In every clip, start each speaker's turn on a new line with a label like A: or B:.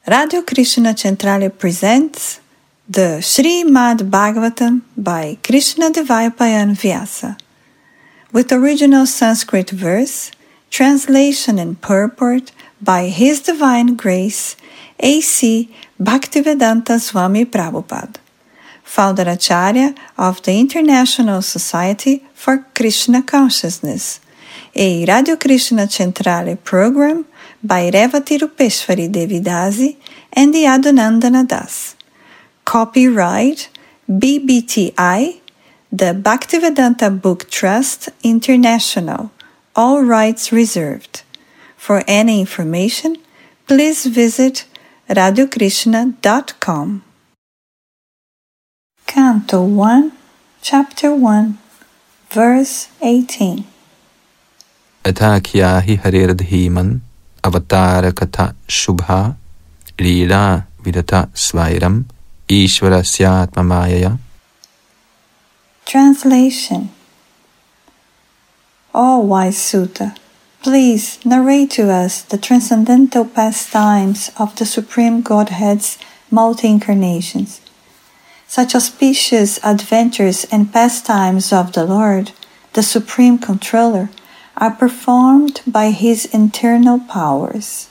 A: Radio Krishna Centrale presents the Srimad Bhagavatam by Krishna Dvaipayan Vyasa, with original Sanskrit verse, translation and purport by His Divine Grace, A.C. Bhaktivedanta Swami Prabhupada, Founder Acharya of the International Society for Krishna Consciousness, a Radio Krishna Centrale program by Revati Rupeshwari Devidasi and the Adonandana Das. Copyright BBTI, the Bhaktivedanta Book Trust International, all rights reserved. For any information, please visit radiokrishna.com. Canto 1, Chapter 1, Verse 18.
B: Athakya hi harirdhiman avatara katha shubha lila vidata svairam ishvarasyatma mayaya.
A: Translation. O wise Sutta, please narrate to us the transcendental pastimes of the Supreme Godhead's multi-incarnations. Such auspicious adventures and pastimes of the Lord, the Supreme Controller, are performed by His internal powers.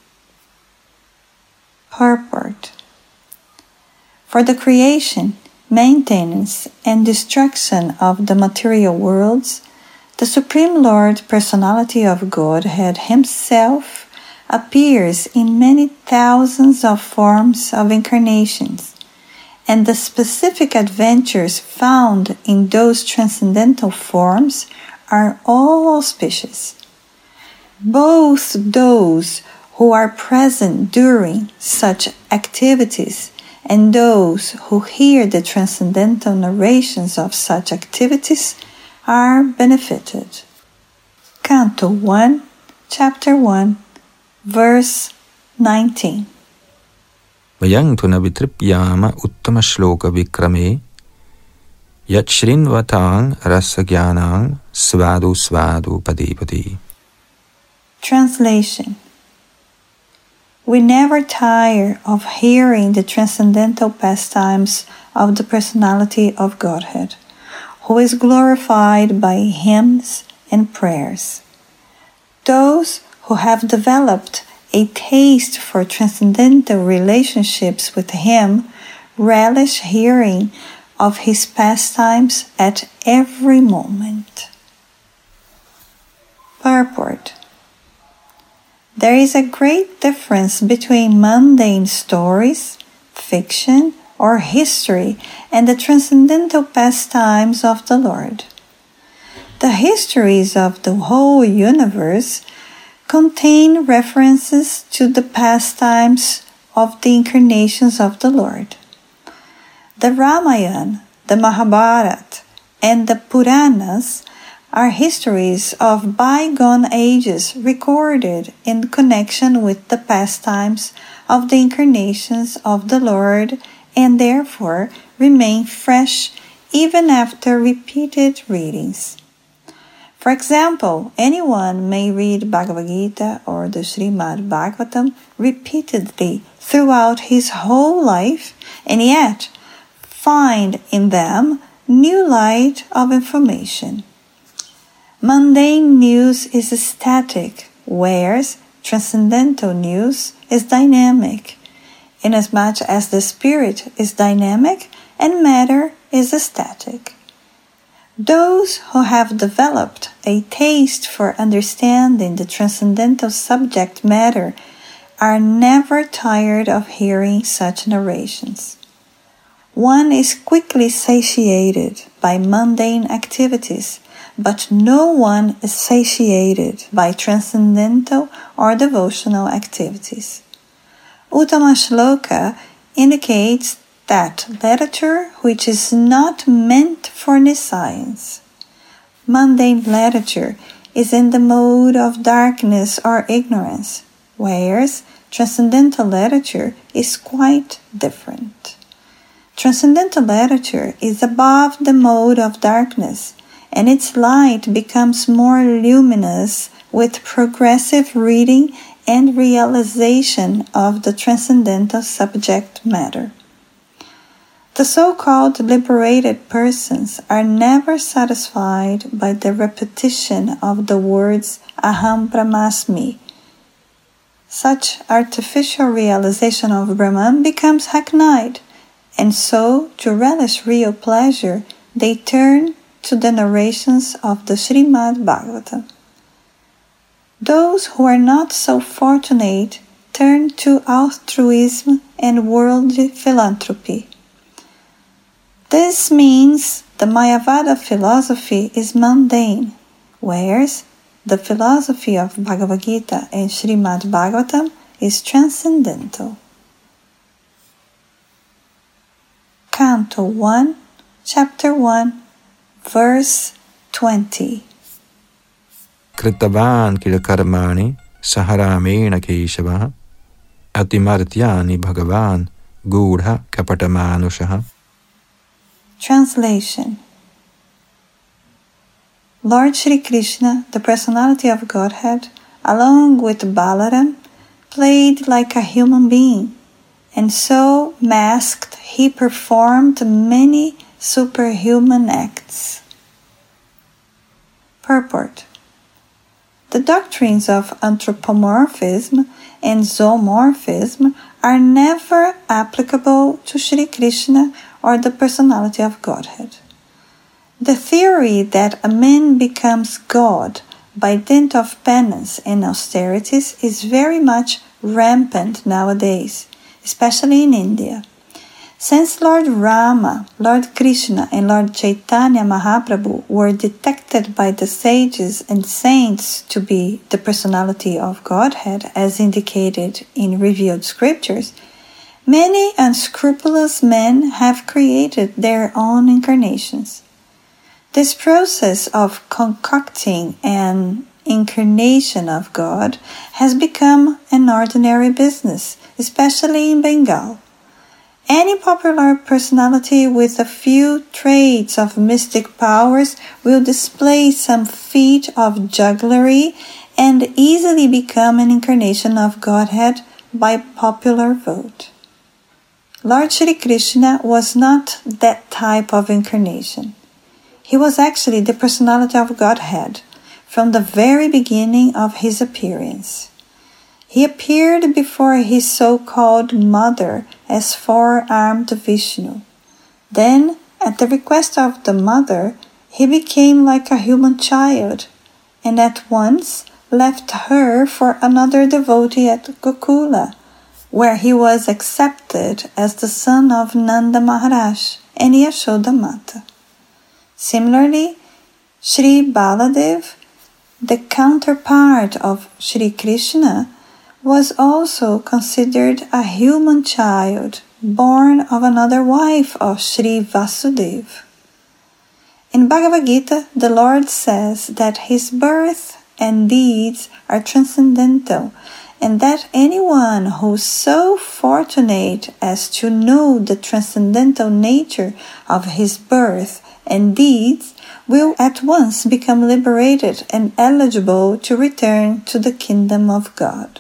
A: Purport. For the creation, maintenance, and destruction of the material worlds, the Supreme Lord Personality of Godhead Himself appears in many thousands of forms of incarnations, and the specific adventures found in those transcendental forms are all auspicious. Both those who are present during such activities and those who hear the transcendental narrations of such activities are benefited. Canto 1, Chapter 1, Verse 19.
B: Vayang tuna vitripyama uttama shloka vikrame yat shrinvatang rasagyanang svadu svadu padipati.
A: Translation. We never tire of hearing the transcendental pastimes of the Personality of Godhead, who is glorified by hymns and prayers. Those who have developed a taste for transcendental relationships with Him relish hearing of His pastimes at every moment. Purport. There is a great difference between mundane stories, fiction, or history and the transcendental pastimes of the Lord. The histories of the whole universe contain references to the pastimes of the incarnations of the Lord. The Ramayana, the Mahabharata, and the Puranas are histories of bygone ages recorded in connection with the pastimes of the incarnations of the Lord and therefore remain fresh even after repeated readings. For example, anyone may read Bhagavad Gita or the Srimad Bhagavatam repeatedly throughout his whole life and yet find in them new light of information. Mundane news is static, whereas transcendental news is dynamic, inasmuch as the spirit is dynamic and matter is static. Those who have developed a taste for understanding the transcendental subject matter are never tired of hearing such narrations. One is quickly satiated by mundane activities, but no one is satiated by transcendental or devotional activities. Uttama Shloka indicates that literature which is not meant for nescience. Mundane literature is in the mode of darkness or ignorance, whereas transcendental literature is quite different. Transcendental literature is above the mode of darkness, and its light becomes more luminous with progressive reading and realization of the transcendental subject matter. The so-called liberated persons are never satisfied by the repetition of the words Aham Brahmasmi. Such artificial realization of Brahman becomes hackneyed, and so, to relish real pleasure, they turn to the narrations of the Srimad Bhagavatam. Those who are not so fortunate turn to altruism and worldly philanthropy. This means the Mayavada philosophy is mundane, whereas the philosophy of Bhagavad Gita and Srimad Bhagavatam is transcendental. Canto 1, Chapter 1, Verse 20.
B: Kritavan kilakarmani saharamena keshava atimartyani bhagavan gudha kapatamanushaha.
A: Translation. Lord Shri Krishna, the personality of Godhead, along with Balaram, played like a human being, and so masked he performed many superhuman acts. Purport. The doctrines of anthropomorphism and zoomorphism are never applicable to Shri Krishna or the personality of Godhead. The theory that a man becomes God by dint of penance and austerities is very much rampant nowadays, especially in India. Since Lord Rama, Lord Krishna, and Lord Chaitanya Mahaprabhu were detected by the sages and saints to be the personality of Godhead, as indicated in revealed scriptures, many unscrupulous men have created their own incarnations. This process of concocting an incarnation of God has become an ordinary business, especially in Bengal. Any popular personality with a few traits of mystic powers will display some feat of jugglery and easily become an incarnation of Godhead by popular vote. Lord Shri Krishna was not that type of incarnation. He was actually the personality of Godhead from the very beginning of his appearance. He appeared before his so-called mother as four-armed Vishnu. Then, at the request of the mother, he became like a human child, and at once left her for another devotee at Gokula, where he was accepted as the son of Nanda Maharaj and Yashoda Mata. Similarly, Sri Baladev, the counterpart of Sri Krishna, was also considered a human child born of another wife of Sri Vasudeva. In Bhagavad Gita, the Lord says that his birth and deeds are transcendental, and that anyone who is so fortunate as to know the transcendental nature of his birth and deeds will at once become liberated and eligible to return to the kingdom of God.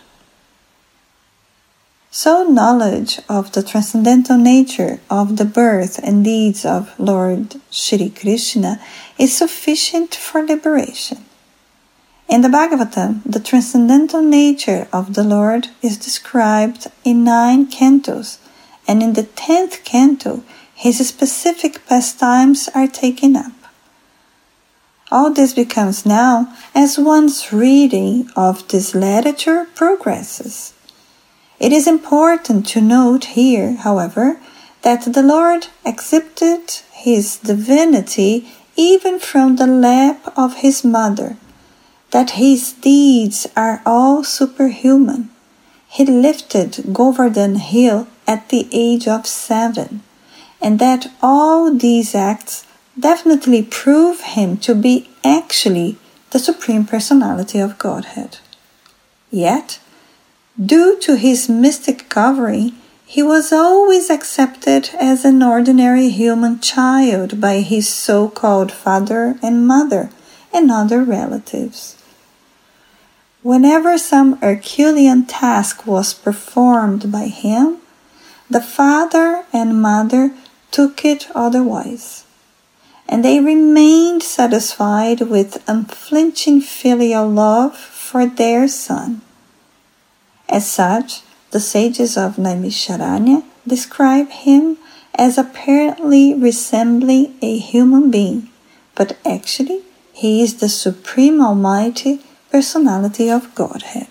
A: So knowledge of the transcendental nature of the birth and deeds of Lord Shri Krishna is sufficient for liberation. In the Bhagavatam, the transcendental nature of the Lord is described in 9 cantos, and in the 10th canto, his specific pastimes are taken up. All this becomes now as one's reading of this literature progresses. It is important to note here, however, that the Lord exhibited his divinity even from the lap of his mother, that his deeds are all superhuman. He lifted Govardhan Hill at the age of 7, and that all these acts definitely prove him to be actually the Supreme Personality of Godhead. Yet, due to his mystic covering, he was always accepted as an ordinary human child by his so-called father and mother and other relatives. Whenever some Herculean task was performed by him, the father and mother took it otherwise, and they remained satisfied with unflinching filial love for their son. As such, the sages of Naimisharanya describe him as apparently resembling a human being, but actually he is the Supreme Almighty Personality of Godhead.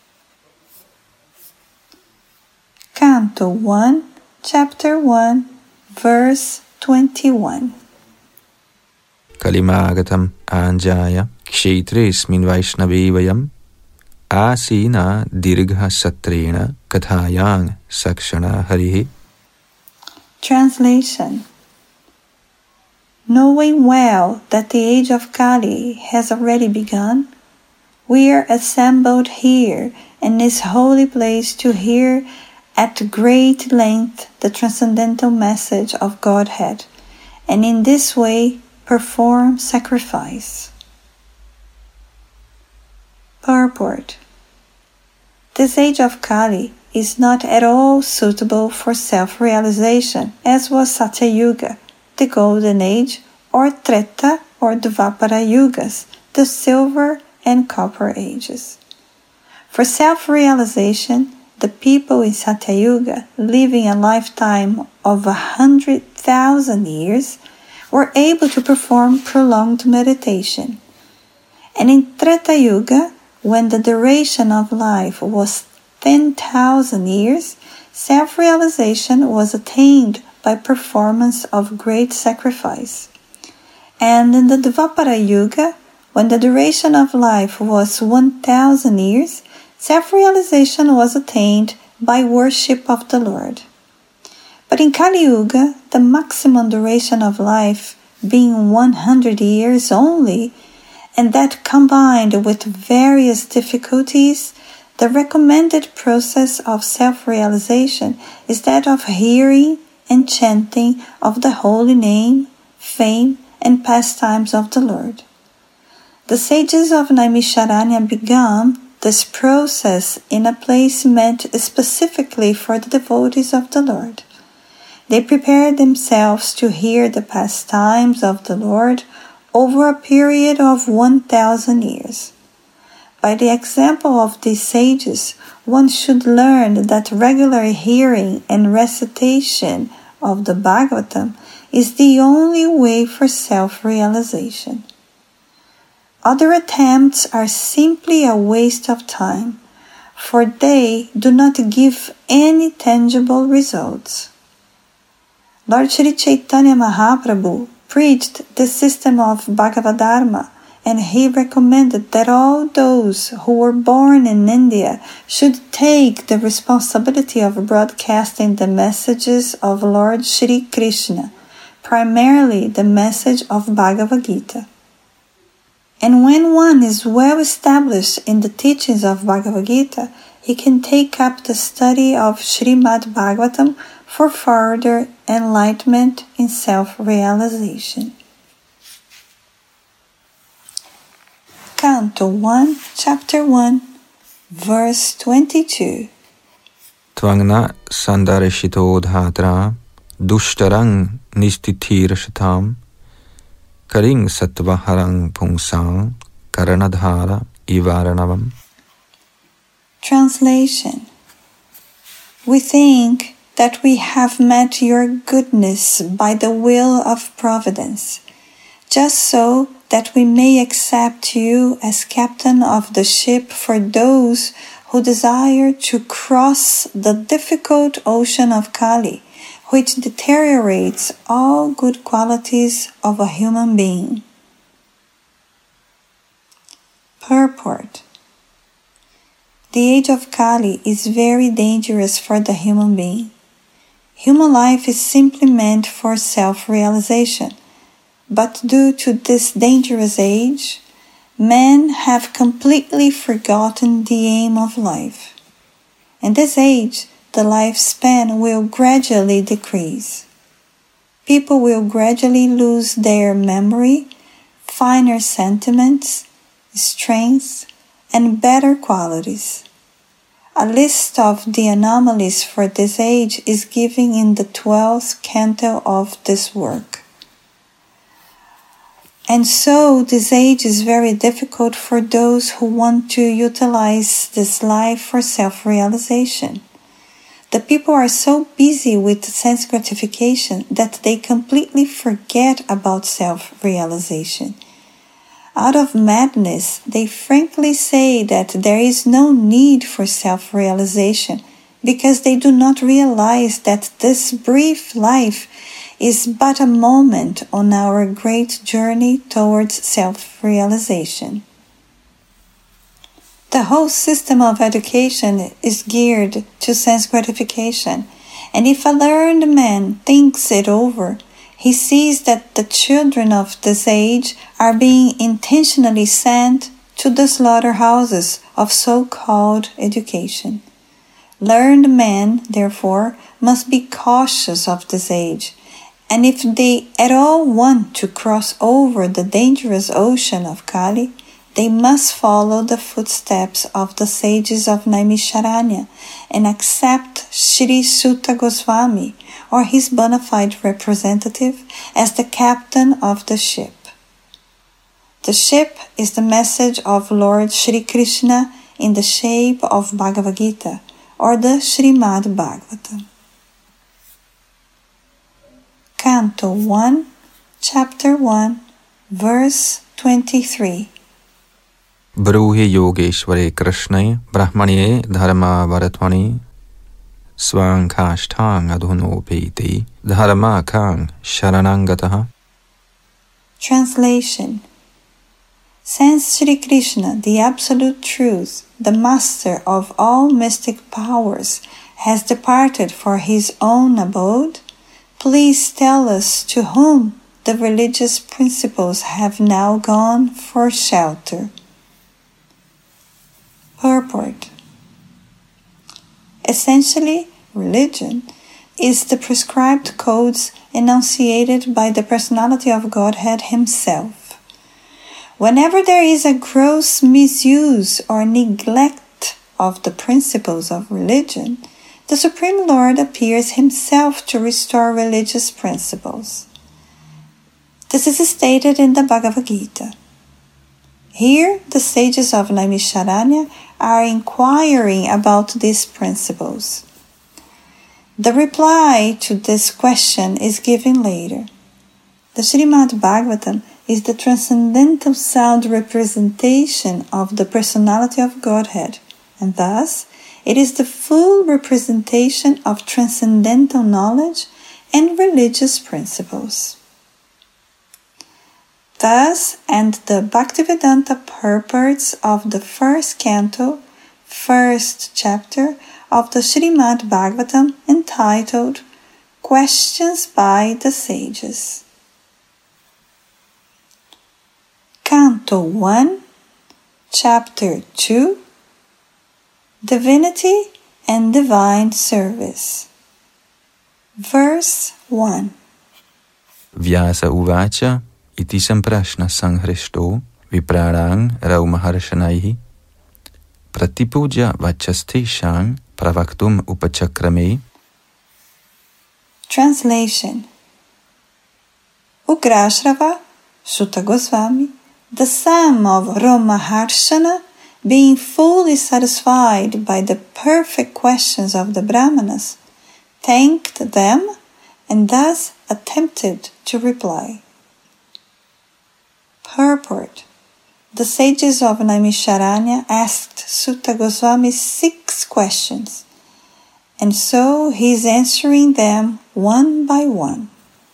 A: Canto 1, Chapter 1, Verse 21.
B: Kalimagatam Anjaya Kshetresmin Vaishnavi Vayam Asina Dirgha Satrena Kathayang Sakshana Harihi.
A: Translation. Knowing well that the age of Kali has already begun, we are assembled here in this holy place to hear at great length the transcendental message of Godhead, and in this way perform sacrifice. Purport. This age of Kali is not at all suitable for self-realization, as was Satya Yuga, the Golden Age, or Treta or Dvapara Yugas, the Silver and Copper Ages. For self-realization, the people in Satya Yuga, living a lifetime of 100,000 years, were able to perform prolonged meditation. And in Treta Yuga, when the duration of life was 10,000 years, self-realization was attained by performance of great sacrifice. And in the Dvapara Yuga, when the duration of life was 1,000 years, self-realization was attained by worship of the Lord. But in Kali Yuga, the maximum duration of life being 100 years only, and that combined with various difficulties, the recommended process of self-realization is that of hearing and chanting of the holy name, fame, and pastimes of the Lord. The sages of Naimisharanya began this process in a place meant specifically for the devotees of the Lord. They prepared themselves to hear the pastimes of the Lord over a period of 1,000 years. By the example of these sages, one should learn that regular hearing and recitation of the Bhagavatam is the only way for self-realization. Other attempts are simply a waste of time, for they do not give any tangible results. Lord Sri Chaitanya Mahaprabhu preached the system of Bhagavadharma, and he recommended that all those who were born in India should take the responsibility of broadcasting the messages of Lord Shri Krishna, primarily the message of Bhagavad Gita. And when one is well established in the teachings of Bhagavad Gita, he can take up the study of Srimad Bhagavatam for further enlightenment in self-realization. Canto 1, Chapter 1, Verse 22.
B: Tvangna sandarishito dhatra dushtarang nistithirashatam karing sattvaharang pungsang karanadhara ivaranavam.
A: Translation. We think that we have met your goodness by the will of providence, just so that we may accept you as captain of the ship for those who desire to cross the difficult ocean of Kali, which deteriorates all good qualities of a human being. Purport. The age of Kali is very dangerous for the human being. Human life is simply meant for self-realization, but due to this dangerous age, men have completely forgotten the aim of life. In this age, the lifespan will gradually decrease. People will gradually lose their memory, finer sentiments, strength, and better qualities. A list of the anomalies for this age is given in the 12th canto of this work. And so this age is very difficult for those who want to utilize this life for self-realization. The people are so busy with sense gratification that they completely forget about self-realization. Out of madness, they frankly say that there is no need for self-realization because they do not realize that this brief life is but a moment on our great journey towards self-realization. The whole system of education is geared to sense gratification, and if a learned man thinks it over, he sees that the children of this age are being intentionally sent to the slaughterhouses of so-called education. Learned men, therefore, must be cautious of this age, and if they at all want to cross over the dangerous ocean of Kali, they must follow the footsteps of the sages of Naimisharanya and accept Shri Suta Goswami or his bona fide representative as the captain of the ship. The ship is the message of Lord Shri Krishna in the shape of Bhagavad Gita or the Srimad Bhagavatam. Canto 1, Chapter 1, Verse 23.
B: Bruhi Yogeshware Krishnai Brahmanye Dharma Varatmani Svankashtang Adhunopeti Dharma Kang Sharanangataha.
A: Translation. Since Shri Krishna, the Absolute Truth, the Master of all mystic powers, has departed for his own abode, please tell us to whom the religious principles have now gone for shelter. Purport. Essentially, religion is the prescribed codes enunciated by the personality of Godhead himself. Whenever there is a gross misuse or neglect of the principles of religion, the Supreme Lord appears himself to restore religious principles. This is stated in the Bhagavad Gita. Here, the sages of Naimisharanya are inquiring about these principles. The reply to this question is given later. The Srimad Bhagavatam is the transcendental sound representation of the personality of Godhead, and thus it is the full representation of transcendental knowledge and religious principles. Thus end the Bhaktivedanta purports of the first canto, first chapter of the Srimad Bhagavatam entitled Questions by the Sages. Canto 1, Chapter 2, Divinity and Divine Service. Verse 1.
B: Vyasa Uvacha Iti samprashna sanghristo viprarang raumaharshanaihi pratipuja vachasteshang pravaktum upachakrame.
A: Translation. Ugrashrava, Suta Goswami, the son of Romaharshana, being fully satisfied by the perfect questions of the Brahmanas, thanked them and thus attempted to reply. Purport. The sages of Naimisharanya asked Suta Goswami 6 questions, and so he is answering them one by one.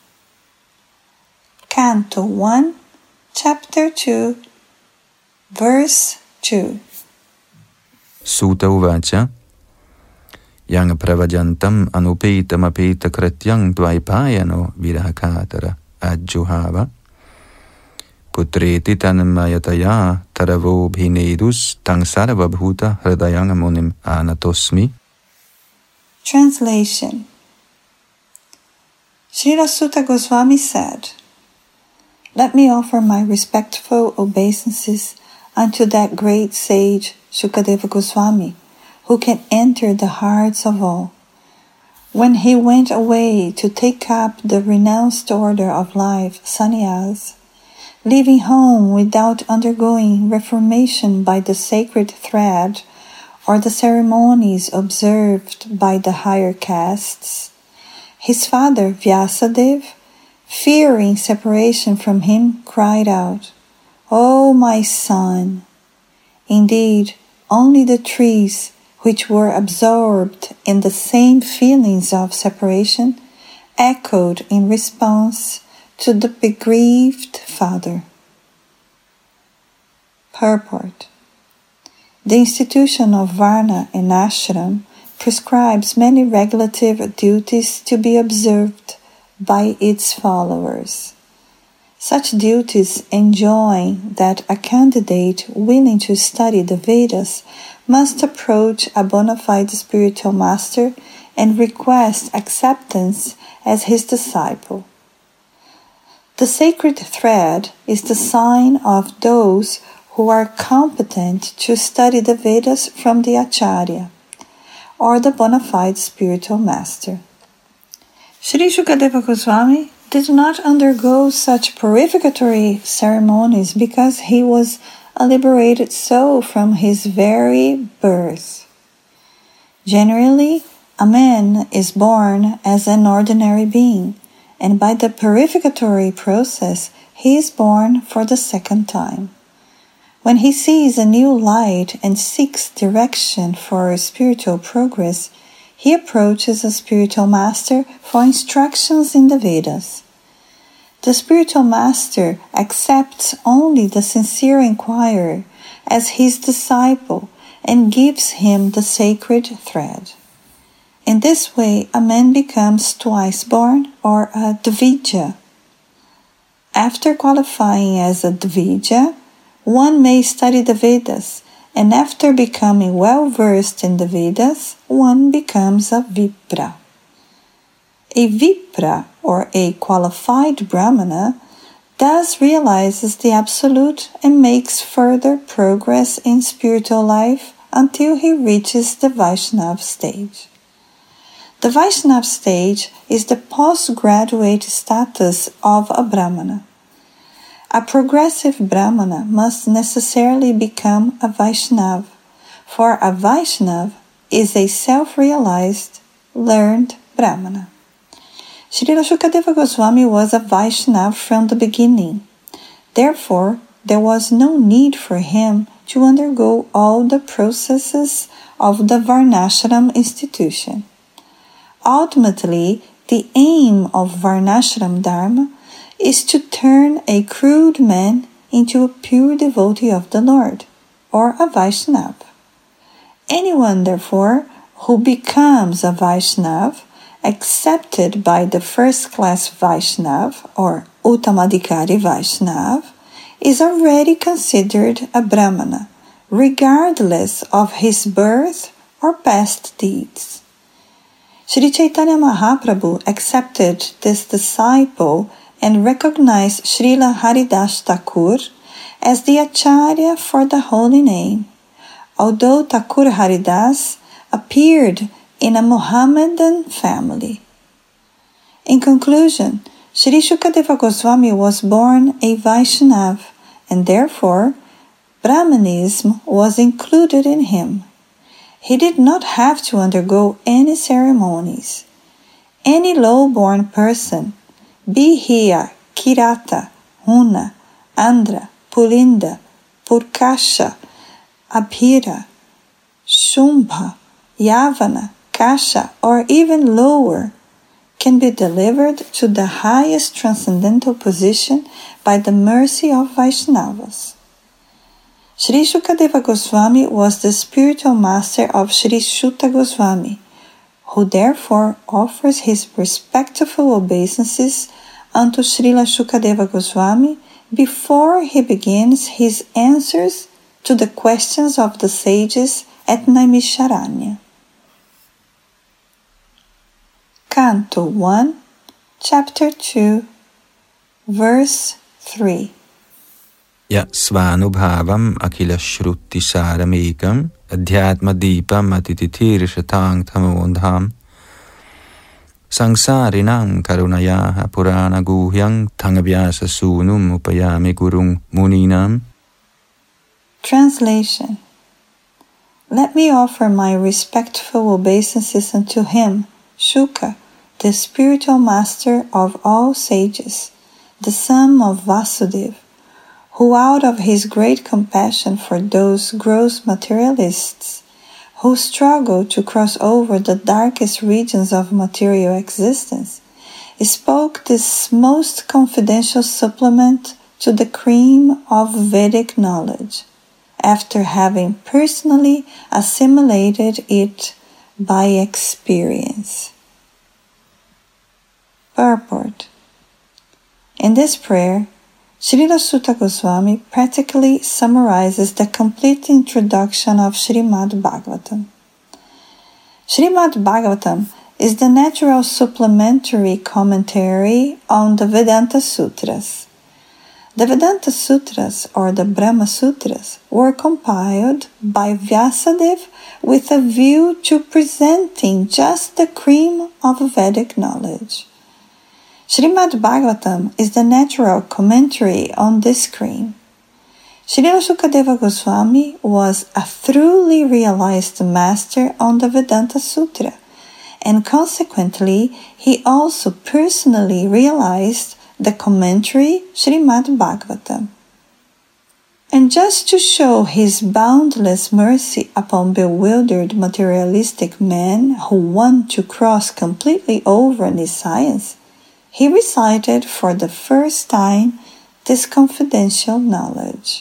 A: Canto 1, Chapter 2, Verse 2.
B: Suta Uvacha Yang pravajantam anupetam apeta kratyang dvaipayano virahakatara ajjuhava putreti tanmayataya taravo bhinedus tang sarvabhuta hridayang munim anatosmi.
A: Translation. Srila Suta Goswami said, "Let me offer my respectful obeisances unto that great sage Shukadeva Goswami, who can enter the hearts of all. When he went away to take up the renounced order of life, sannyas, leaving home without undergoing reformation by the sacred thread or the ceremonies observed by the higher castes, his father Vyasadeva, fearing separation from him, cried out, "O my son!" Indeed, only the trees which were absorbed in the same feelings of separation echoed in response to the bereaved father. Purport. The institution of Varna and Ashram prescribes many regulative duties to be observed by its followers. Such duties enjoin that a candidate willing to study the Vedas must approach a bona fide spiritual master and request acceptance as his disciple. The sacred thread is the sign of those who are competent to study the Vedas from the Acharya, or the bona fide spiritual master. Sri Shukadeva Goswami did not undergo such purificatory ceremonies because he was a liberated soul from his very birth. Generally, a man is born as an ordinary being, and by the purificatory process he is born for the second time. When he sees a new light and seeks direction for spiritual progress, he approaches a spiritual master for instructions in the Vedas. The spiritual master accepts only the sincere inquirer as his disciple and gives him the sacred thread. In this way, a man becomes twice born, or a Dvija. After qualifying as a Dvija, one may study the Vedas, and after becoming well versed in the Vedas, one becomes a Vipra. A Vipra, or a qualified Brahmana, thus realizes the Absolute and makes further progress in spiritual life until he reaches the Vaishnava stage. The Vaishnava stage is the postgraduate status of a Brahmana. A progressive Brahmana must necessarily become a Vaishnava, for a Vaishnava is a self-realized, learned Brahmana. Srila Shukadeva Goswami was a Vaishnava from the beginning. Therefore, there was no need for him to undergo all the processes of the Varnashram institution. Ultimately, the aim of Varnashram Dharma is to turn a crude man into a pure devotee of the Lord, or a Vaishnava. Anyone, therefore, who becomes a Vaishnava, accepted by the first-class Vaishnava, or Uttamadhikari Vaishnava, is already considered a Brahmana, regardless of his birth or past deeds. Sri Chaitanya Mahaprabhu accepted this disciple and recognized Srila Haridas Thakur as the Acharya for the holy name, although Thakur Haridas appeared in a Mohammedan family. In conclusion, Sri Shukadeva Goswami was born a Vaishnava, and therefore Brahmanism was included in him. He did not have to undergo any ceremonies. Any low-born person, be he a Kirata, Huna, Andhra, Pulinda, Purkasha, Abhira, Shumbha, Yavana, Kasha, or even lower, can be delivered to the highest transcendental position by the mercy of Vaishnavas. Sri Shukadeva Goswami was the spiritual master of Sri Shuta Goswami, who therefore offers his respectful obeisances unto Srila Shukadeva Goswami before he begins his answers to the questions of the sages at Naimisharanya. Canto 1, Chapter 2, Verse 3.
B: Ya svanubhavam akila shruti saramekam adhyatma deepam atititir shatang tamondham Sangsarinam karunayaha purana guhyang tangabhyasa sunum upayami gurung muninam.
A: Translation. Let me offer my respectful obeisances unto him, Shuka, the spiritual master of all sages, the son of Vasudeva, who out of his great compassion for those gross materialists who struggle to cross over the darkest regions of material existence, spoke this most confidential supplement to the cream of Vedic knowledge, after having personally assimilated it by experience. Purport. In this prayer, Srila Sutta Goswami practically summarizes the complete introduction of Srimad Bhagavatam. Srimad Bhagavatam is the natural supplementary commentary on the Vedanta Sutras. The Vedanta Sutras, or the Brahma Sutras, were compiled by Vyasadeva with a view to presenting just the cream of Vedic knowledge. Srimad Bhagavatam is the natural commentary on this cream. Srila Sukadeva Goswami was a thoroughly realized master on the Vedanta Sutra, and consequently he also personally realized the commentary Srimad Bhagavatam. And just to show his boundless mercy upon bewildered materialistic men who want to cross completely over in science, he recited for the first time this confidential knowledge.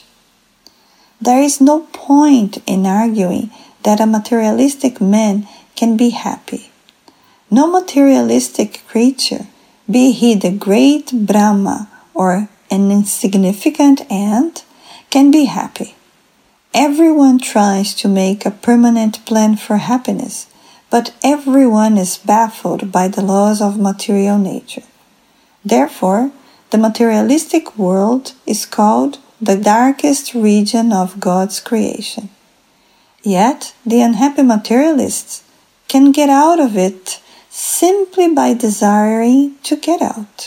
A: There is no point in arguing that a materialistic man can be happy. No materialistic creature, be he the great Brahma or an insignificant ant, can be happy. Everyone tries to make a permanent plan for happiness, but everyone is baffled by the laws of material nature. Therefore, the materialistic world is called the darkest region of God's creation. Yet, the unhappy materialists can get out of it simply by desiring to get out.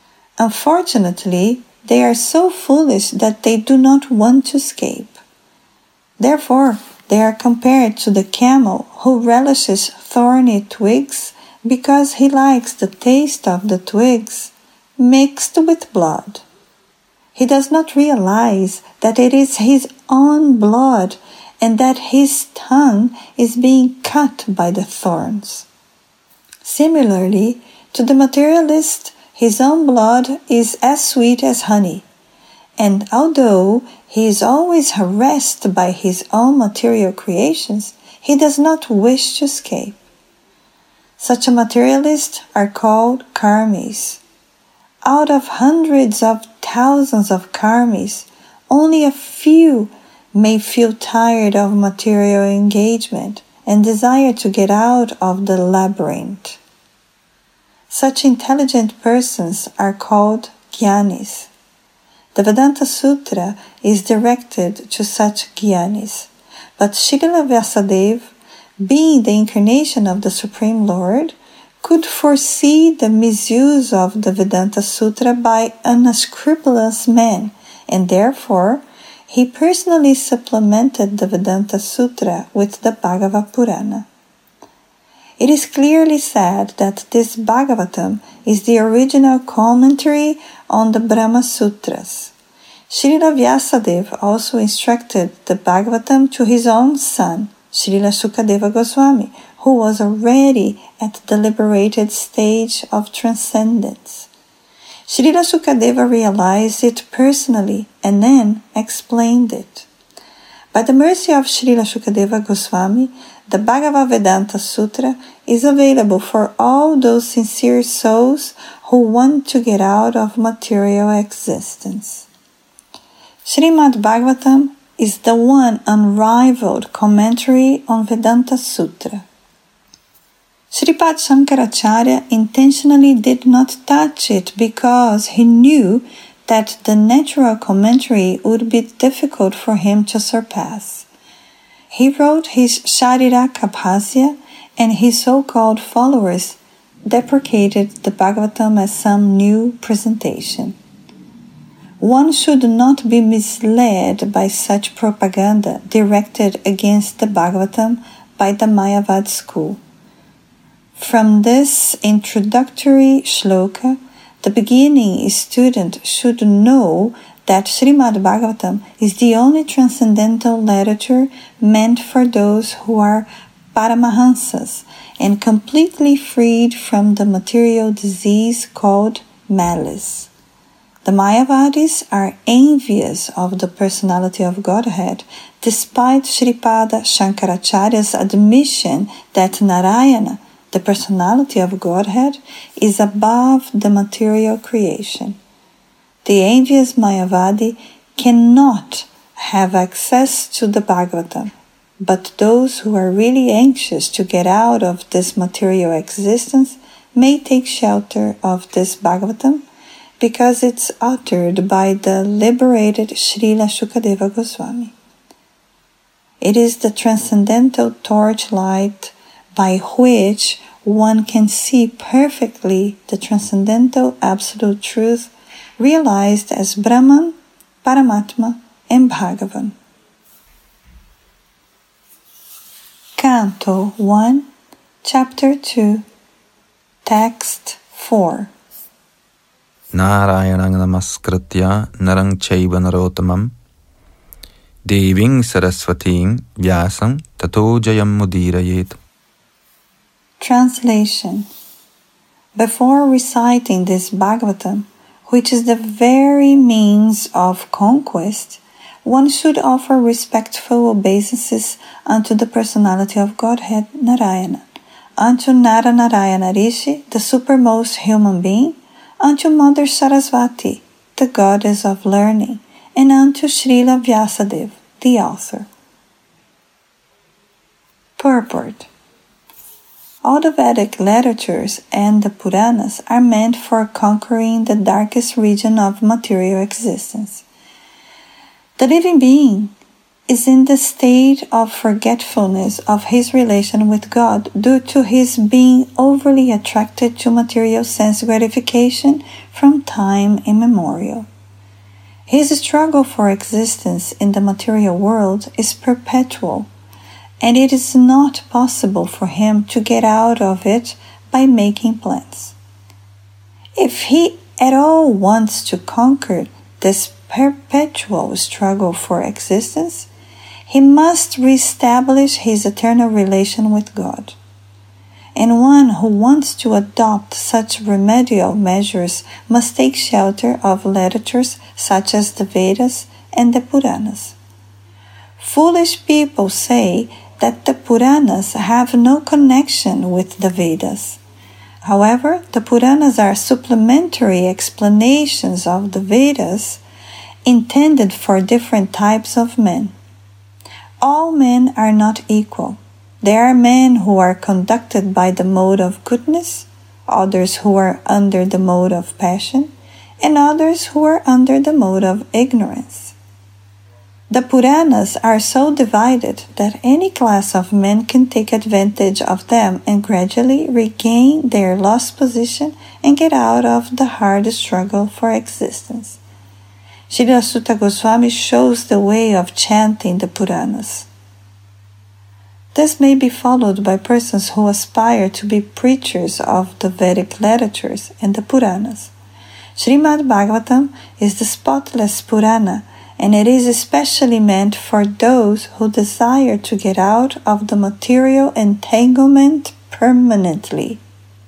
A: Unfortunately, they are so foolish that they do not want to escape. Therefore, they are compared to the camel who relishes thorny twigs because he likes the taste of the twigs mixed with blood. He does not realize that it is his own blood and that his tongue is being cut by the thorns. Similarly, to the materialist, his own blood is as sweet as honey, and although he is always harassed by his own material creations, he does not wish to escape. Such a materialist are called karmis. Out of hundreds of thousands of karmis, only a few may feel tired of material engagement and desire to get out of the labyrinth. Such intelligent persons are called jnanis. The Vedanta Sutra is directed to such jnanis, but Srila Vyasadeva, being the incarnation of the Supreme Lord, could foresee the misuse of the Vedanta Sutra by unscrupulous men, and therefore he personally supplemented the Vedanta Sutra with the Bhagavad Purana. It is clearly said that this Bhagavatam is the original commentary on the Brahma Sutras. Srila Vyasadeva also instructed the Bhagavatam to his own son, Srila Sukadeva Goswami, who was already at the liberated stage of transcendence. Srila Sukadeva realized it personally and then explained it. By the mercy of Srila Sukadeva Goswami, the Bhagavad Vedanta Sutra is available for all those sincere souls who want to get out of material existence. Srimad Bhagavatam is the one unrivaled commentary on Vedanta Sutra. Sripad Shankaracharya intentionally did not touch it because he knew that the natural commentary would be difficult for him to surpass. He wrote his Sharirabhasya, and his so-called followers deprecated the Bhagavatam as some new presentation. One should not be misled by such propaganda directed against the Bhagavatam by the Mayavad school. From this introductory shloka, the beginning student should know that Srimad Bhagavatam is the only transcendental literature meant for those who are Paramahansas and completely freed from the material disease called malice. The Mayavadis are envious of the personality of Godhead, despite Sripada Shankaracharya's admission that Narayana, the personality of Godhead, is above the material creation. The envious Mayavadi cannot have access to the Bhagavatam, but those who are really anxious to get out of this material existence may take shelter of this Bhagavatam because it's uttered by the liberated Srila Shukadeva Goswami. It is the transcendental torchlight by which one can see perfectly the transcendental absolute truth realized as Brahman, Paramatma, and Bhagavan. Canto 1, Chapter 2, Text 4.
B: Narayanang namaskritya narang chaiva narottamam deving saraswating vyasam tato jayam mudirayet.
A: Translation. Before reciting this Bhagavatam, which is the very means of conquest, one should offer respectful obeisances unto the personality of Godhead Narayana, unto Naranarayana Rishi, the supermost human being, unto Mother Saraswati, the goddess of learning, and unto Srila Vyasadeva, the author. Purport. All the Vedic literatures and the Puranas are meant for conquering the darkest region of material existence. The living being is in the state of forgetfulness of his relation with God due to his being overly attracted to material sense gratification from time immemorial. His struggle for existence in the material world is perpetual, and it is not possible for him to get out of it by making plans. If he at all wants to conquer this perpetual struggle for existence, he must reestablish his eternal relation with God. And one who wants to adopt such remedial measures must take shelter of literatures such as the Vedas and the Puranas. Foolish people say that the Puranas have no connection with the Vedas. However, the Puranas are supplementary explanations of the Vedas intended for different types of men. All men are not equal. There are men who are conducted by the mode of goodness, others who are under the mode of passion, and others who are under the mode of ignorance. The Puranas are so divided that any class of men can take advantage of them and gradually regain their lost position and get out of the hard struggle for existence. Srila Sutta Goswami shows the way of chanting the Puranas. This may be followed by persons who aspire to be preachers of the Vedic literatures and the Puranas. Srimad Bhagavatam is the spotless Purana, and it is especially meant for those who desire to get out of the material entanglement permanently.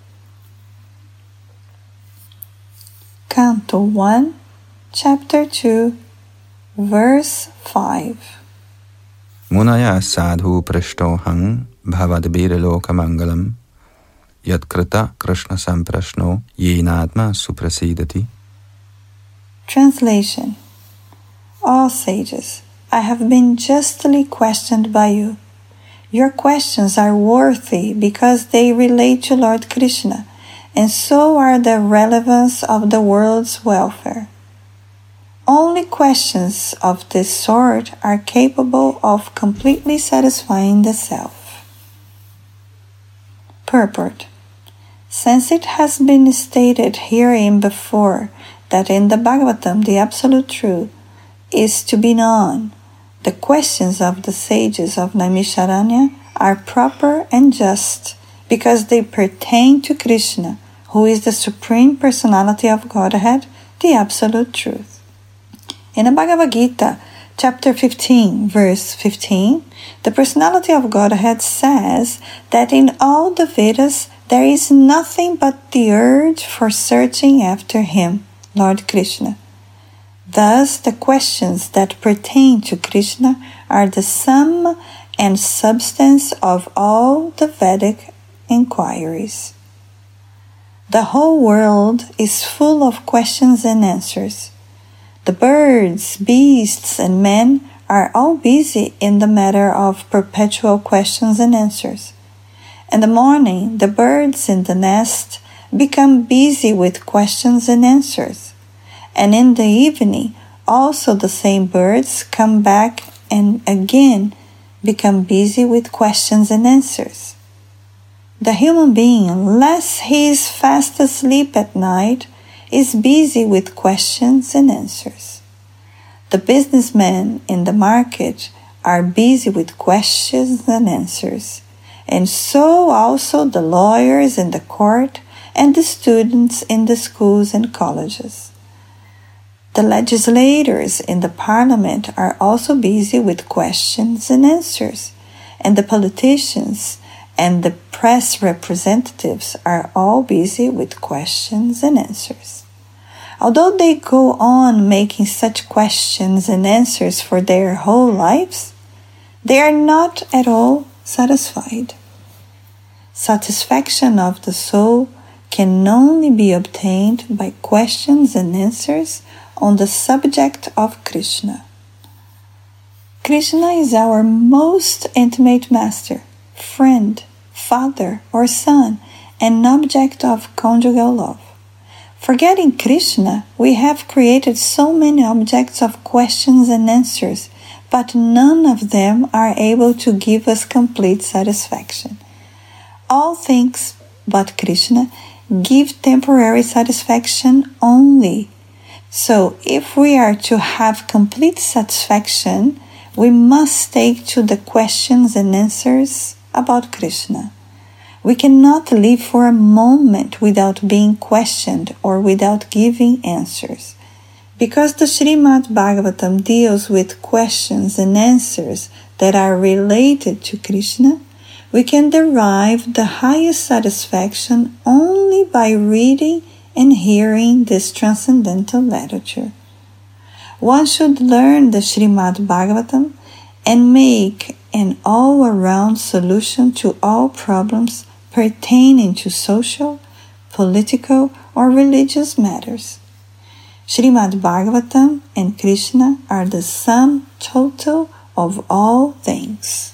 A: Canto 1, Chapter 2, Verse 5.
B: Munaya sadhu prashtohang bhavadbir lokamangalam yatkrita krishna samprashno yenatma suprasidati.
A: Translation. All sages, I have been justly questioned by you. Your questions are worthy because they relate to Lord Krishna, and so are the relevance of the world's welfare. Only questions of this sort are capable of completely satisfying the self. Purport. Since it has been stated herein before that in the Bhagavatam the absolute truth is to be known, the questions of the sages of Naimisharanya are proper and just because they pertain to Krishna, who is the Supreme Personality of Godhead, the Absolute Truth. In the Bhagavad Gita, chapter 15, verse 15, the Personality of Godhead says that in all the Vedas there is nothing but the urge for searching after Him, Lord Krishna. Thus, the questions that pertain to Krishna are the sum and substance of all the Vedic inquiries. The whole world is full of questions and answers. The birds, beasts, and men are all busy in the matter of perpetual questions and answers. In the morning, the birds in the nest become busy with questions and answers. And in the evening, also the same birds come back and again become busy with questions and answers. The human being, unless he is fast asleep at night, is busy with questions and answers. The businessmen in the market are busy with questions and answers, and so also the lawyers in the court and the students in the schools and colleges. The legislators in the parliament are also busy with questions and answers, and the politicians and the press representatives are all busy with questions and answers. Although they go on making such questions and answers for their whole lives, they are not at all satisfied. Satisfaction of the soul can only be obtained by questions and answers on the subject of Krishna. Krishna is our most intimate master, friend, father or son, and object of conjugal love. Forgetting Krishna, we have created so many objects of questions and answers, but none of them are able to give us complete satisfaction. All things but Krishna give temporary satisfaction only. So if we are to have complete satisfaction, we must take to the questions and answers about Krishna. We cannot live for a moment without being questioned or without giving answers. Because the Srimad Bhagavatam deals with questions and answers that are related to Krishna, we can derive the highest satisfaction only by reading and hearing this transcendental literature. One should learn the Srimad Bhagavatam and make an all-around solution to all problems pertaining to social, political, or religious matters. Srimad Bhagavatam and Krishna are the sum total of all things.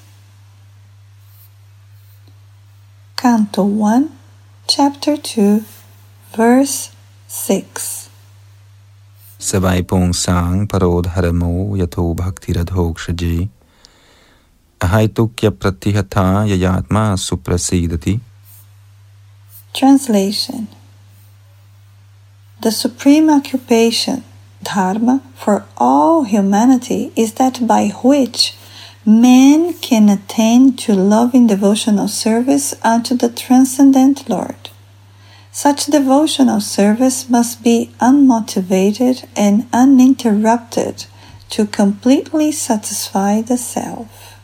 A: Canto 1, Chapter 2, Verse 6.
B: Savaipong sang parodharamo yato bhaktiradhokshaji ahaitukya pratihata yayatma suprasidati.
A: Translation. The supreme occupation, dharma, for all humanity is that by which man can attain to loving devotional service unto the transcendent Lord. Such devotional service must be unmotivated and uninterrupted to completely satisfy the self.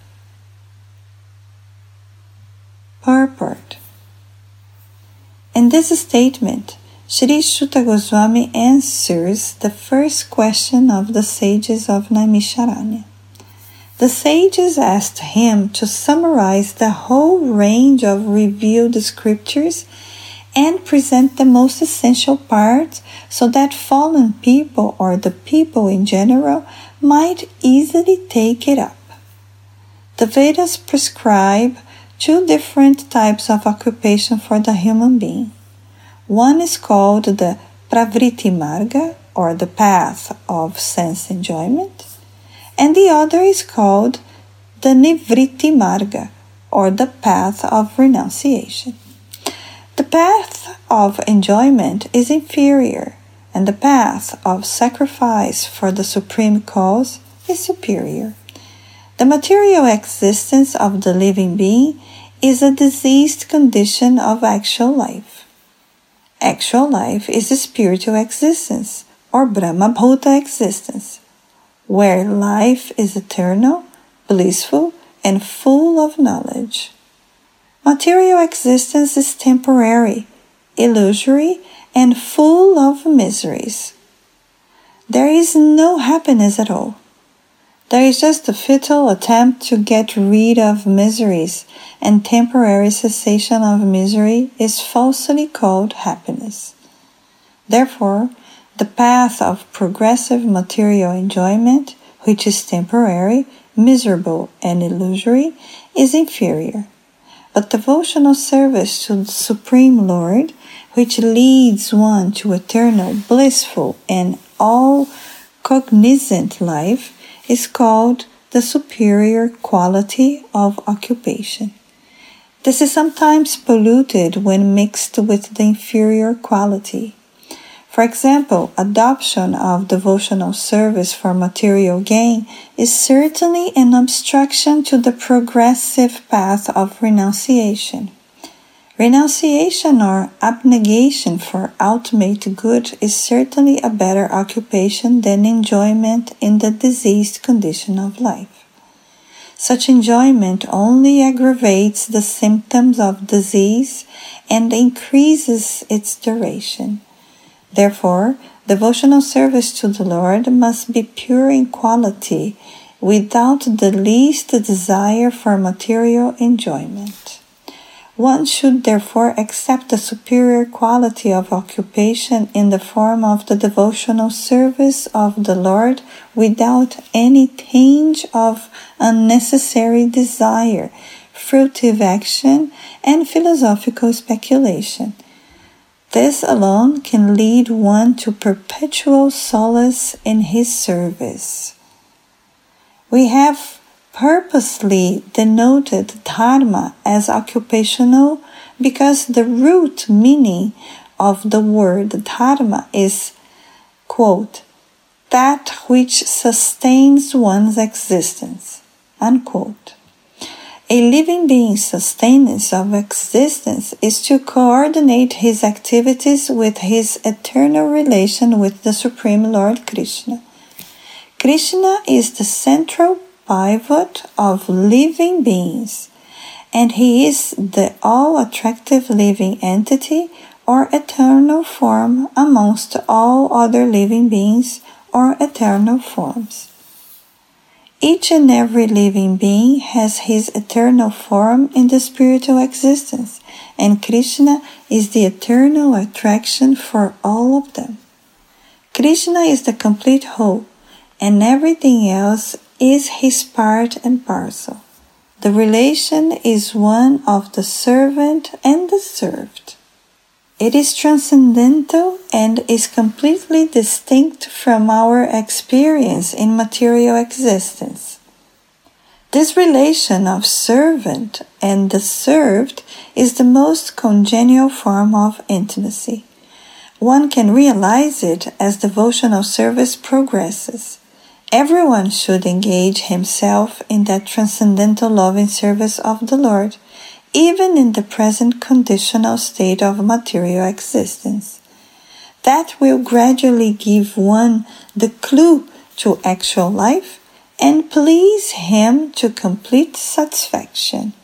A: Purport. In this statement, Sri Shuta Goswami answers the first question of the sages of Naimisharanya. The sages asked him to summarize the whole range of revealed scriptures and present the most essential parts so that fallen people or the people in general might easily take it up. The Vedas prescribe two different types of occupation for the human being. One is called the Pravritti Marga or the path of sense enjoyment, and the other is called the Nivritti Marga, or the path of renunciation. The path of enjoyment is inferior, and the path of sacrifice for the supreme cause is superior. The material existence of the living being is a diseased condition of actual life. Actual life is a spiritual existence, or Brahma-bhuta existence, where life is eternal, blissful, and full of knowledge. Material existence is temporary, illusory, and full of miseries. There is no happiness at all. There is just a futile attempt to get rid of miseries, and temporary cessation of misery is falsely called happiness. Therefore, the path of progressive material enjoyment, which is temporary, miserable, and illusory, is inferior. But devotional service to the Supreme Lord, which leads one to eternal, blissful, and all-cognizant life, is called the superior quality of occupation. This is sometimes polluted when mixed with the inferior quality. For example, adoption of devotional service for material gain is certainly an obstruction to the progressive path of renunciation. Renunciation or abnegation for ultimate good is certainly a better occupation than enjoyment in the diseased condition of life. Such enjoyment only aggravates the symptoms of disease and increases its duration. Therefore, devotional service to the Lord must be pure in quality, without the least desire for material enjoyment. One should therefore accept the superior quality of occupation in the form of the devotional service of the Lord without any tinge of unnecessary desire, fruitive action, and philosophical speculation. This alone can lead one to perpetual solace in his service. We have purposely denoted dharma as occupational because the root meaning of the word dharma is, quote, that which sustains one's existence, unquote. A living being's sustenance of existence is to coordinate his activities with his eternal relation with the Supreme Lord Krishna. Krishna is the central pivot of living beings, and he is the all-attractive living entity or eternal form amongst all other living beings or eternal forms. Each and every living being has his eternal form in the spiritual existence, and Krishna is the eternal attraction for all of them. Krishna is the complete whole, and everything else is his part and parcel. The relation is one of the servant and the served. It is transcendental and is completely distinct from our experience in material existence. This relation of servant and the served is the most congenial form of intimacy. One can realize it as devotional service progresses. Everyone should engage himself in that transcendental loving service of the Lord, even in the present conditional state of material existence. That will gradually give one the clue to actual life and please him to complete satisfaction.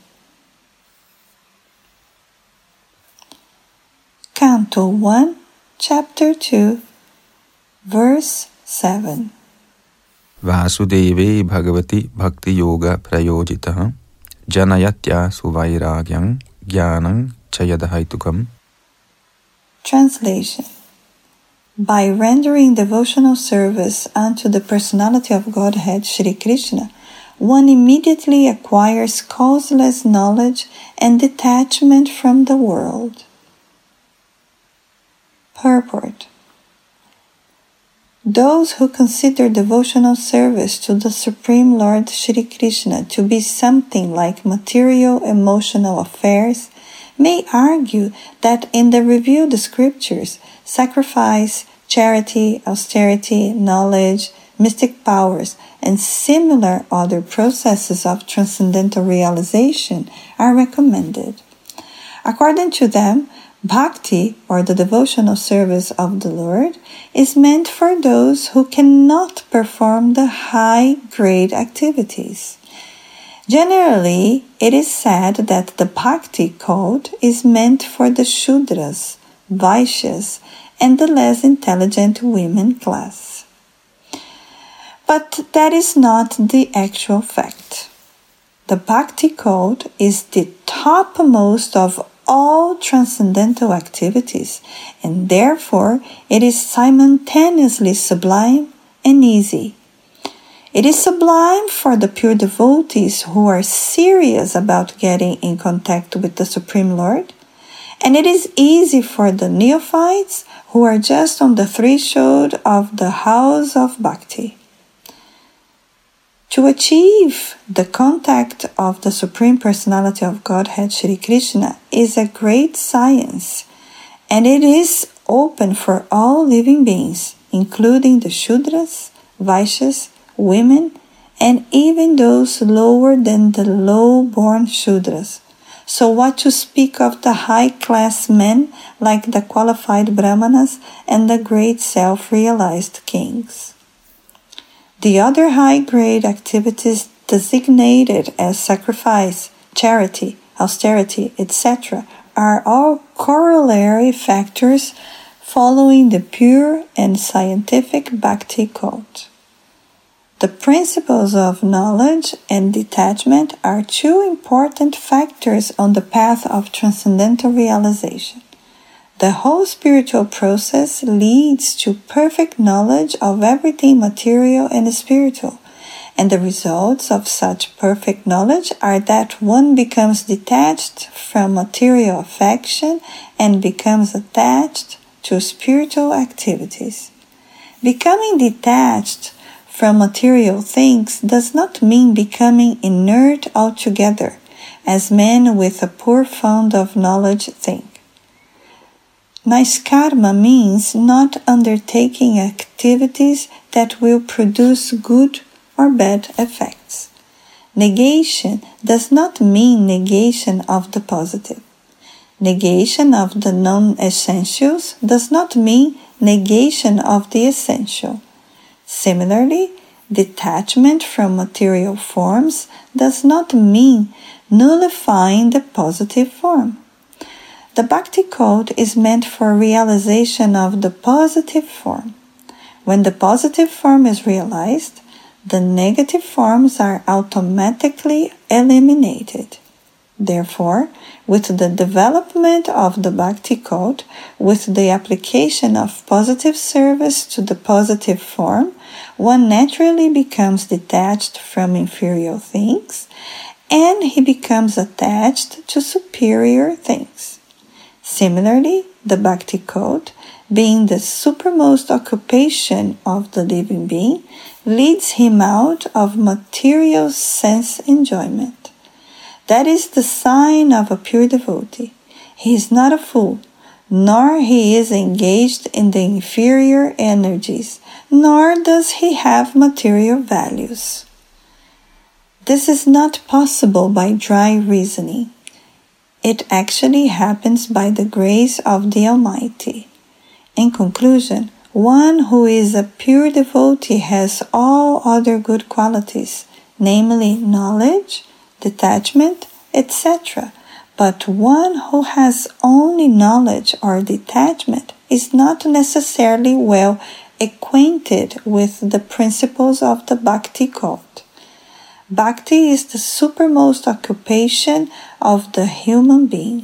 A: Canto 1, Chapter 2, Verse 7.
B: Vasudeve Bhagavati Bhakti Yoga Prayojitah Janayatya Suvairagyam Jnanam Chayadhaitukam.
A: Translation. By rendering devotional service unto the personality of Godhead Shri Krishna, one immediately acquires causeless knowledge and detachment from the world. Purport. those who consider devotional service to the Supreme Lord Shri Krishna to be something like material emotional affairs may argue that in the revealed scriptures, sacrifice, charity, austerity, knowledge, mystic powers, and similar other processes of transcendental realization are recommended. According to them, bhakti, or the devotional service of the Lord, is meant for those who cannot perform the high-grade activities. Generally, it is said that the bhakti code is meant for the Shudras, Vaishyas, and the less intelligent women class. But that is not the actual fact. The bhakti code is the topmost of all transcendental activities, and therefore it is simultaneously sublime and easy. It is sublime for the pure devotees who are serious about getting in contact with the Supreme Lord, and it is easy for the neophytes who are just on the threshold of the house of bhakti. To achieve the contact of the Supreme Personality of Godhead Shri Krishna is a great science, and it is open for all living beings, including the Shudras, Vaishyas, women, and even those lower than the low-born Shudras. So what to speak of the high-class men like the qualified Brahmanas and the great self-realized kings? The other high-grade activities designated as sacrifice, charity, austerity, etc. are all corollary factors following the pure and scientific bhakti code. The principles of knowledge and detachment are two important factors on the path of transcendental realization. The whole spiritual process leads to perfect knowledge of everything material and spiritual, and the results of such perfect knowledge are that one becomes detached from material affection and becomes attached to spiritual activities. Becoming detached from material things does not mean becoming inert altogether, as men with a poor fund of knowledge think. Naiskarma means not undertaking activities that will produce good or bad effects. Negation does not mean negation of the positive. Negation of the non-essentials does not mean negation of the essential. Similarly, detachment from material forms does not mean nullifying the positive form. The Bhakti code is meant for realization of the positive form. When the positive form is realized, the negative forms are automatically eliminated. Therefore, with the development of the Bhakti code, with the application of positive service to the positive form, one naturally becomes detached from inferior things, and he becomes attached to superior things. Similarly, the Bhakti code, being the supermost occupation of the living being, leads him out of material sense enjoyment. That is the sign of a pure devotee. He is not a fool, nor he is engaged in the inferior energies, nor does he have material values. This is not possible by dry reasoning. It actually happens by the grace of the Almighty. In conclusion, one who is a pure devotee has all other good qualities, namely knowledge, detachment, etc. But one who has only knowledge or detachment is not necessarily well acquainted with the principles of the Bhakti code. Bhakti is the supermost occupation of the human being.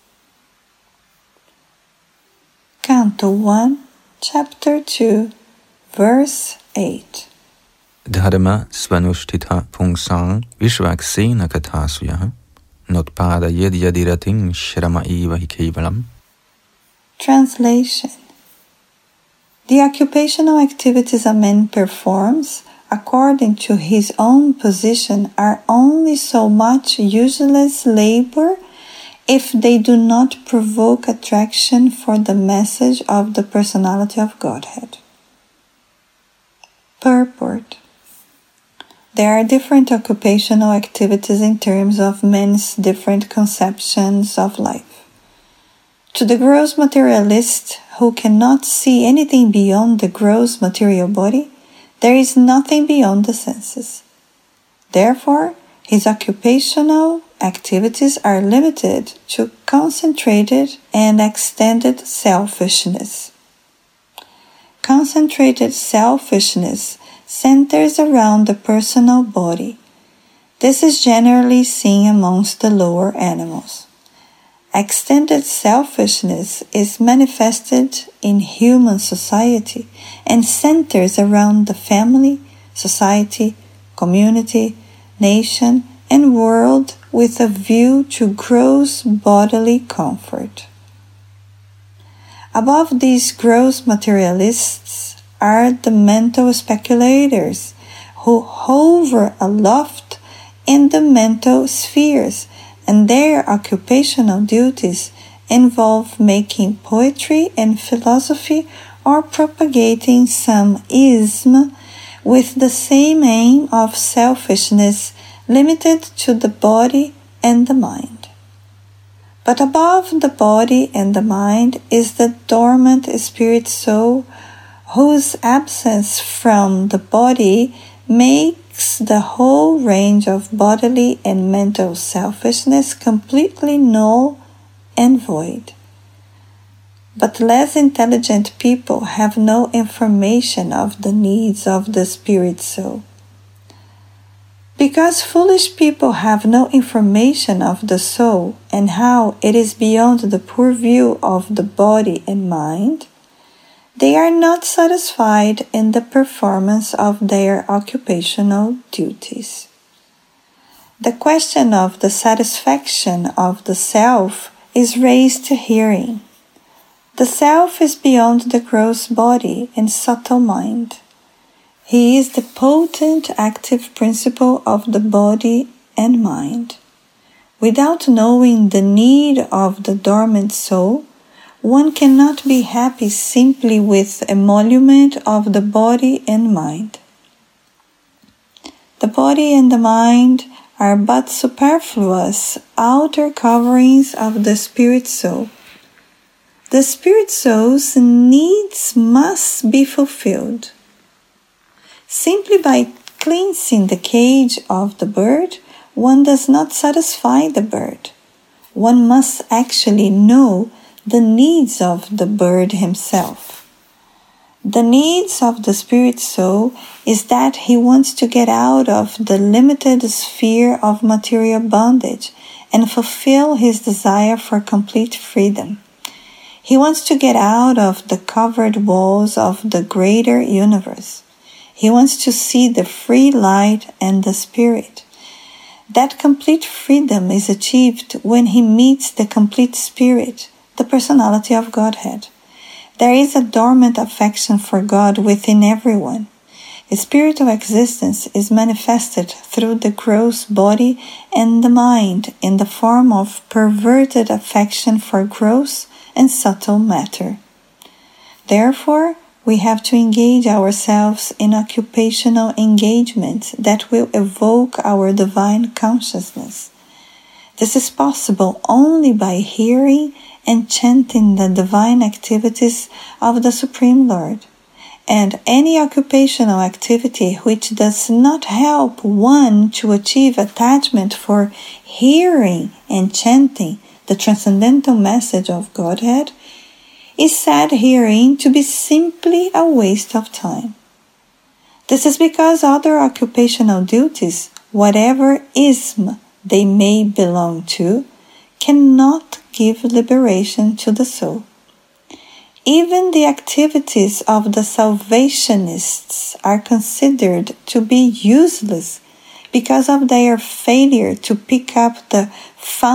A: Canto 1, Chapter 2, Verse 8.
B: Dharma svanushtitha pungsang vishvaksena kathasuya notpada yadyadirating shrama eva hi kevalam.
A: Translation. The occupational activities a man performs according to his own position are only so much useless labor if they do not provoke attraction for the message of the personality of Godhead. Purport. There are different occupational activities in terms of men's different conceptions of life. To the gross materialist who cannot see anything beyond the gross material body, there is nothing beyond the senses. Therefore, his occupational activities are limited to concentrated and extended selfishness. Concentrated selfishness centers around the personal body. This is generally seen amongst the lower animals. Extended selfishness is manifested in human society and centers around the family, society, community, nation, and world with a view to gross bodily comfort. Above these gross materialists are the mental speculators who hover aloft in the mental spheres, and their occupational duties involve making poetry and philosophy or propagating some ism with the same aim of selfishness limited to the body and the mind. But above the body and the mind is the dormant spirit soul, whose absence from the body makes the whole range of bodily and mental selfishness completely null and void. But less intelligent people have no information of the needs of the spirit soul. Because foolish people have no information of the soul and how it is beyond the purview of the body and mind, they are not satisfied in the performance of their occupational duties. The question of the satisfaction of the self is raised herein. The self is beyond the gross body and subtle mind. He is the potent active principle of the body and mind. Without knowing the need of the dormant soul, one cannot be happy simply with emolument of the body and mind. The body and the mind are but superfluous outer coverings of the spirit soul. The spirit soul's needs must be fulfilled. Simply by cleansing the cage of the bird, one does not satisfy the bird. One must actually know the needs of the bird himself. The needs of the spirit soul is that he wants to get out of the limited sphere of material bondage and fulfill his desire for complete freedom. He wants to get out of the covered walls of the greater universe. He wants to see the free light and the spirit. That complete freedom is achieved when he meets the complete spirit, the personality of Godhead. There is a dormant affection for God within everyone. A spiritual existence is manifested through the gross body and the mind in the form of perverted affection for gross and subtle matter. Therefore, we have to engage ourselves in occupational engagements that will evoke our divine consciousness. This is possible only by hearing and chanting the divine activities of the Supreme Lord. And any occupational activity which does not help one to achieve attachment for hearing and chanting the transcendental message of Godhead is said herein to be simply a waste of time. This is because other occupational duties, whatever ism they may belong to, cannot give liberation to the soul. Even the activities of the Salvationists are considered to be useless because of their failure to pick up the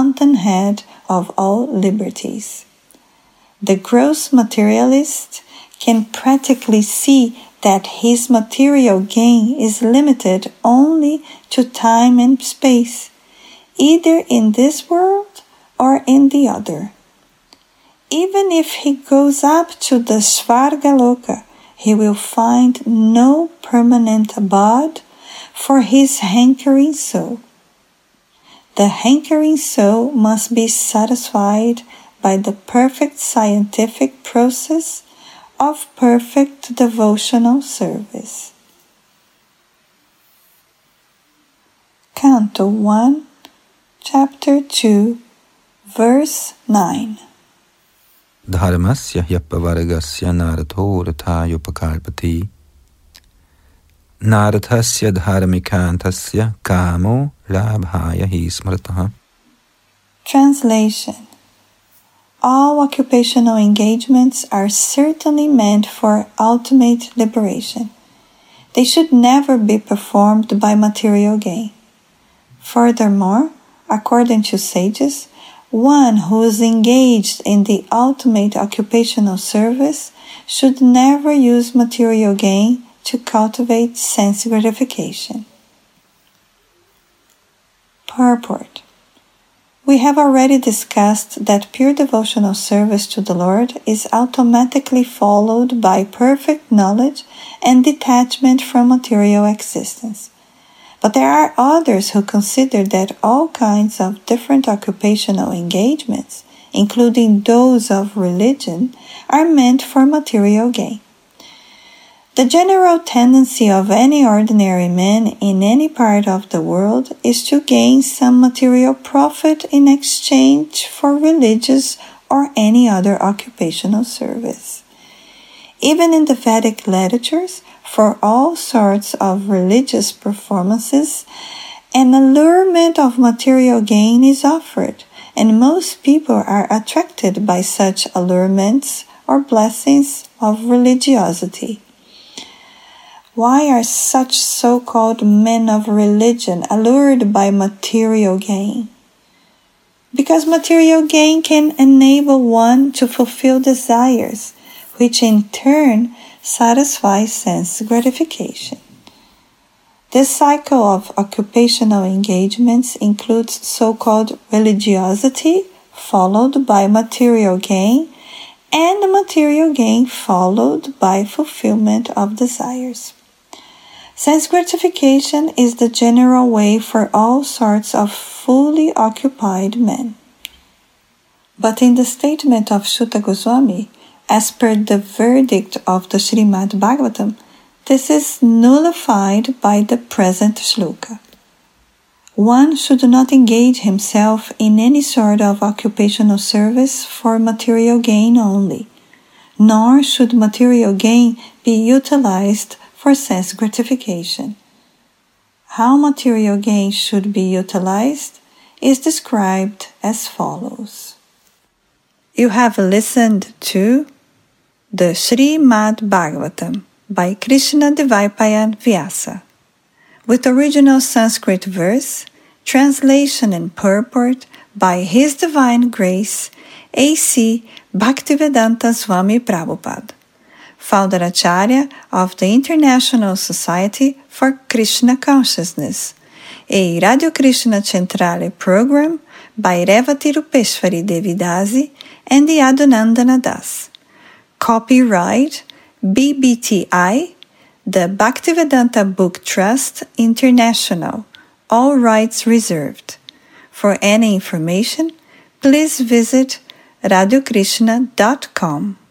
A: fountainhead of all liberties. The gross materialist can practically see that his material gain is limited only to time and space, either in this world or in the other. Even if he goes up to the Svargaloka, he will find no permanent abode for his hankering soul. The hankering soul must be satisfied by the perfect scientific process of perfect devotional service. Canto 1, Chapter 2, Verse 9.
B: Dharmasya hyapavargasya naratho rathayopakalpati Narathasya dharmikantasya kamo labhaya hi smrataha.
A: Translation. All occupational engagements are certainly meant for ultimate liberation. They should never be performed by material gain. Furthermore, according to sages, one who is engaged in the ultimate occupational service should never use material gain to cultivate sense gratification. Purport. We have already discussed that pure devotional service to the Lord is automatically followed by perfect knowledge and detachment from material existence. But there are others who consider that all kinds of different occupational engagements, including those of religion, are meant for material gain. The general tendency of any ordinary man in any part of the world is to gain some material profit in exchange for religious or any other occupational service. Even in the Vedic literatures, for all sorts of religious performances, an allurement of material gain is offered, and most people are attracted by such allurements or blessings of religiosity. Why are such so-called men of religion allured by material gain? Because material gain can enable one to fulfill desires, which in turn satisfy sense gratification. This cycle of occupational engagements includes so-called religiosity, followed by material gain, and material gain followed by fulfillment of desires. Sense gratification is the general way for all sorts of fully occupied men. But in the statement of Shuta Goswami, as per the verdict of the Srimad Bhagavatam, this is nullified by the present shloka. One should not engage himself in any sort of occupational service for material gain only, nor should material gain be utilized for sense gratification. How material gain should be utilized is described as follows. You have listened to the Srimad Bhagavatam by Krishna Dvaipayan Vyasa, with original Sanskrit verse, translation and purport by His Divine Grace, A.C. Bhaktivedanta Swami Prabhupada, Founder Acharya of the International Society for Krishna Consciousness, a Radio Krishna Centrale program by Revati Rupeshwari Devidasi and the Adonandana Das. Copyright BBTI, the Bhaktivedanta Book Trust International, all rights reserved. For any information, please visit radiokrishna.com.